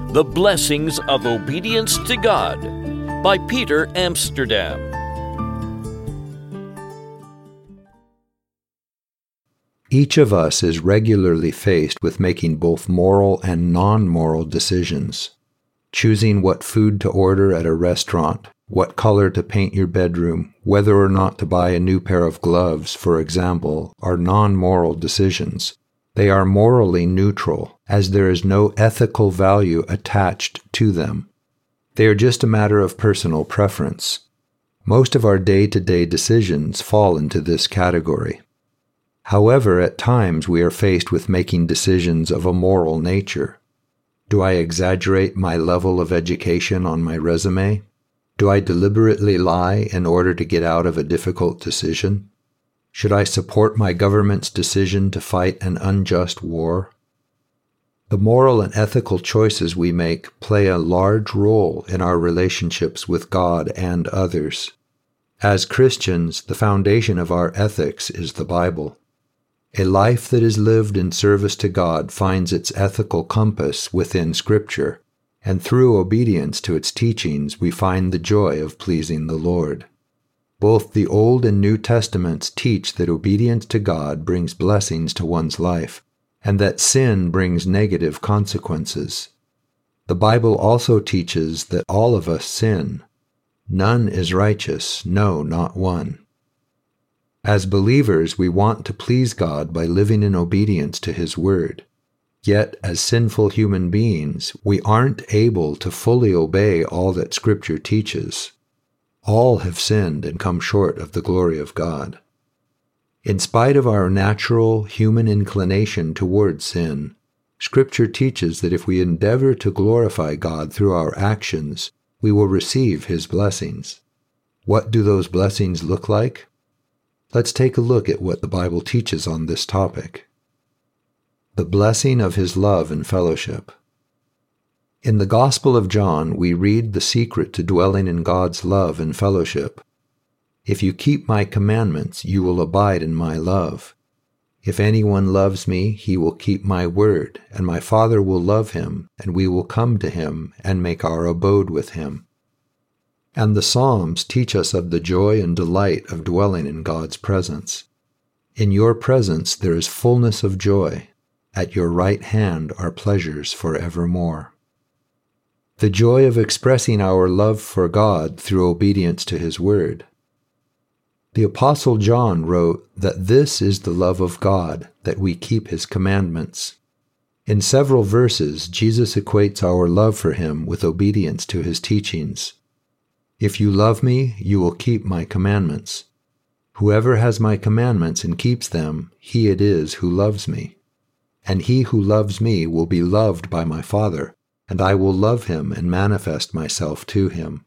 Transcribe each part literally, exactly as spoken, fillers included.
The Blessings of Obedience to God by Peter Amsterdam. Each of us is regularly faced with making both moral and non-moral decisions. Choosing what food to order at a restaurant, what color to paint your bedroom, whether or not to buy a new pair of gloves, for example, are non-moral decisions. They are morally neutral, as there is no ethical value attached to them. They are just a matter of personal preference. Most of our day-to-day decisions fall into this category. However, at times we are faced with making decisions of a moral nature. Do I exaggerate my level of education on my resume? Do I deliberately lie in order to get out of a difficult decision? Should I support my government's decision to fight an unjust war? The moral and ethical choices we make play a large role in our relationships with God and others. As Christians, the foundation of our ethics is the Bible. A life that is lived in service to God finds its ethical compass within Scripture, and through obedience to its teachings we find the joy of pleasing the Lord. Both the Old and New Testaments teach that obedience to God brings blessings to one's life, and that sin brings negative consequences. The Bible also teaches that all of us sin. None is righteous, no, not one. As believers, we want to please God by living in obedience to His Word. Yet, as sinful human beings, we aren't able to fully obey all that Scripture teaches. All have sinned and come short of the glory of God. In spite of our natural human inclination toward sin, Scripture teaches that if we endeavor to glorify God through our actions, we will receive His blessings. What do those blessings look like? Let's take a look at what the Bible teaches on this topic. The blessing of His love and fellowship. In the Gospel of John, we read the secret to dwelling in God's love and fellowship. If you keep my commandments, you will abide in my love. If anyone loves me, he will keep my word, and my Father will love him, and we will come to him and make our abode with him. And the Psalms teach us of the joy and delight of dwelling in God's presence. In your presence there is fullness of joy. At your right hand are pleasures forevermore. The joy of expressing our love for God through obedience to His Word. The Apostle John wrote that this is the love of God, that we keep His commandments. In several verses, Jesus equates our love for Him with obedience to His teachings. If you love me, you will keep my commandments. Whoever has my commandments and keeps them, he it is who loves me. And he who loves me will be loved by my Father, and I will love him and manifest myself to him.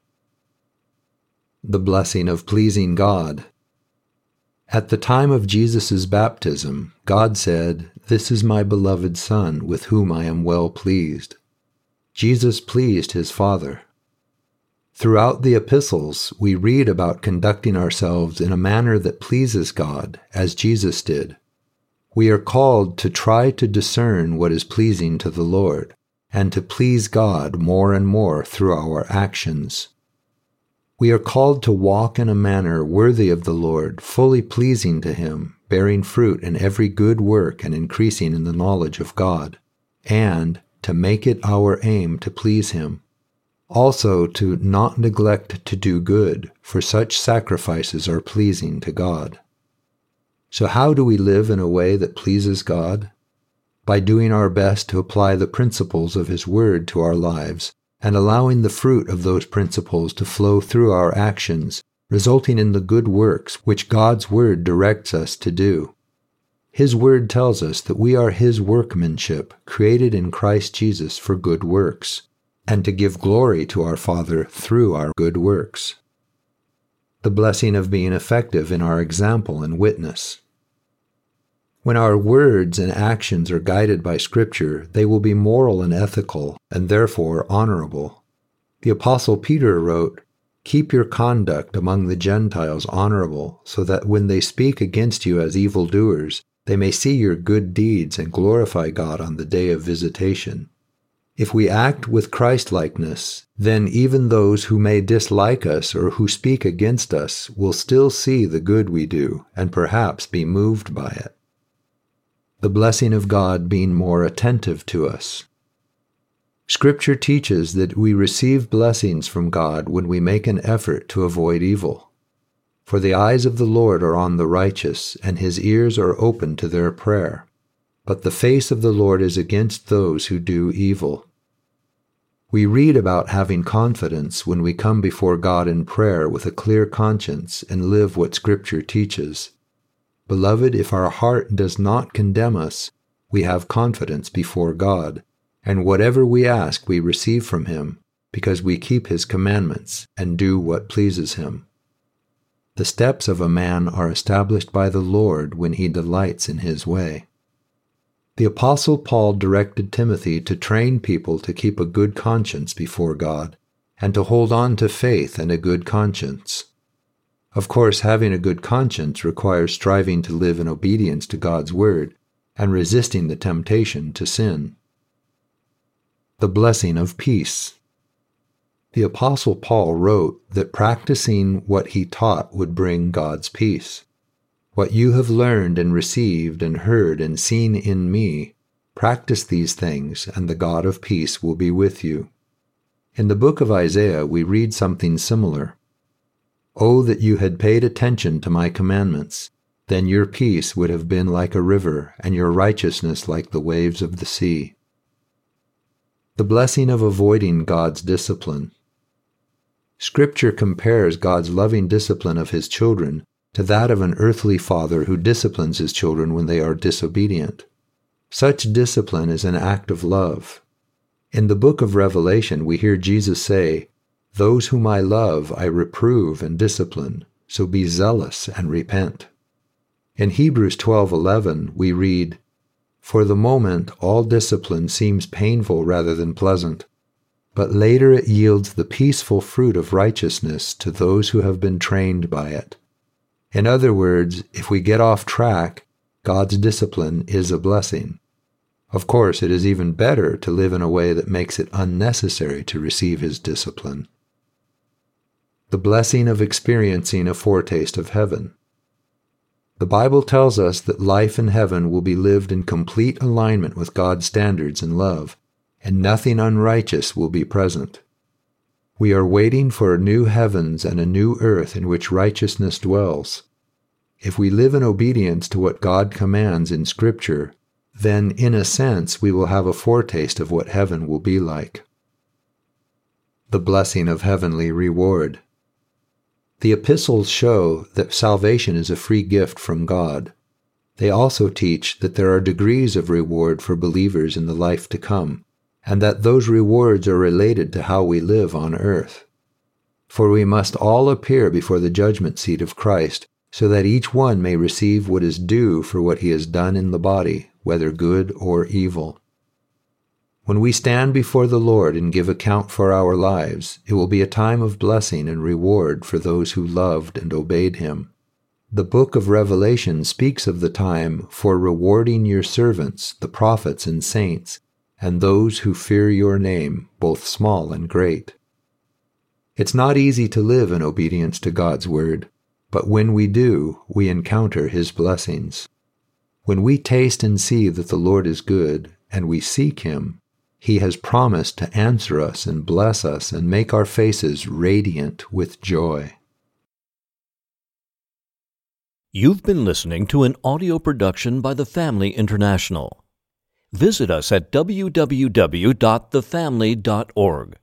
The blessing of pleasing God. At the time of Jesus' baptism, God said, "This is my beloved Son, with whom I am well pleased." Jesus pleased His Father. Throughout the epistles, we read about conducting ourselves in a manner that pleases God, as Jesus did. We are called to try to discern what is pleasing to the Lord, and to please God more and more through our actions. We are called to walk in a manner worthy of the Lord, fully pleasing to Him, bearing fruit in every good work and increasing in the knowledge of God, and to make it our aim to please Him. Also to not neglect to do good, for such sacrifices are pleasing to God. So how do we live in a way that pleases God? By doing our best to apply the principles of His Word to our lives, and allowing the fruit of those principles to flow through our actions, resulting in the good works which God's Word directs us to do. His Word tells us that we are His workmanship, created in Christ Jesus for good works, and to give glory to our Father through our good works. The blessing of being effective in our example and witness. When our words and actions are guided by Scripture, they will be moral and ethical, and therefore honorable. The Apostle Peter wrote, "Keep your conduct among the Gentiles honorable, so that when they speak against you as evildoers, they may see your good deeds and glorify God on the day of visitation." If we act with Christ-likeness, then even those who may dislike us or who speak against us will still see the good we do and perhaps be moved by it. The blessing of God being more attentive to us. Scripture teaches that we receive blessings from God when we make an effort to avoid evil. For the eyes of the Lord are on the righteous, and his ears are open to their prayer. But the face of the Lord is against those who do evil. We read about having confidence when we come before God in prayer with a clear conscience and live what Scripture teaches. Beloved, if our heart does not condemn us, we have confidence before God, and whatever we ask we receive from him, because we keep his commandments and do what pleases him. The steps of a man are established by the Lord when he delights in his way. The Apostle Paul directed Timothy to train people to keep a good conscience before God, and to hold on to faith and a good conscience. Of course, having a good conscience requires striving to live in obedience to God's word, and resisting the temptation to sin. The blessing of peace. The Apostle Paul wrote that practicing what he taught would bring God's peace. What you have learned and received and heard and seen in me, practice these things, and the God of peace will be with you. In the book of Isaiah, we read something similar. Oh, that you had paid attention to my commandments, then your peace would have been like a river, and your righteousness like the waves of the sea. The blessing of avoiding God's discipline. Scripture compares God's loving discipline of his children to that of an earthly father who disciplines his children when they are disobedient. Such discipline is an act of love. In the book of Revelation, we hear Jesus say, "Those whom I love I reprove and discipline, so be zealous and repent." In Hebrews twelve eleven, we read, "For the moment all discipline seems painful rather than pleasant, but later it yields the peaceful fruit of righteousness to those who have been trained by it." In other words, if we get off track, God's discipline is a blessing. Of course, it is even better to live in a way that makes it unnecessary to receive his discipline. The blessing of experiencing a foretaste of heaven. The Bible tells us that life in heaven will be lived in complete alignment with God's standards and love, and nothing unrighteous will be present. We are waiting for a new heavens and a new earth in which righteousness dwells. If we live in obedience to what God commands in Scripture, then, in a sense, we will have a foretaste of what heaven will be like. The blessing of heavenly reward. The epistles show that salvation is a free gift from God. They also teach that there are degrees of reward for believers in the life to come, and that those rewards are related to how we live on earth. For we must all appear before the judgment seat of Christ, so that each one may receive what is due for what he has done in the body, whether good or evil. When we stand before the Lord and give account for our lives, it will be a time of blessing and reward for those who loved and obeyed him. The book of Revelation speaks of the time for rewarding your servants, the prophets and saints, and those who fear your name, both small and great. It's not easy to live in obedience to God's word, but when we do, we encounter his blessings. When we taste and see that the Lord is good, and we seek him, he has promised to answer us and bless us and make our faces radiant with joy. You've been listening to an audio production by The Family International. Visit us at w w w dot the family dot org.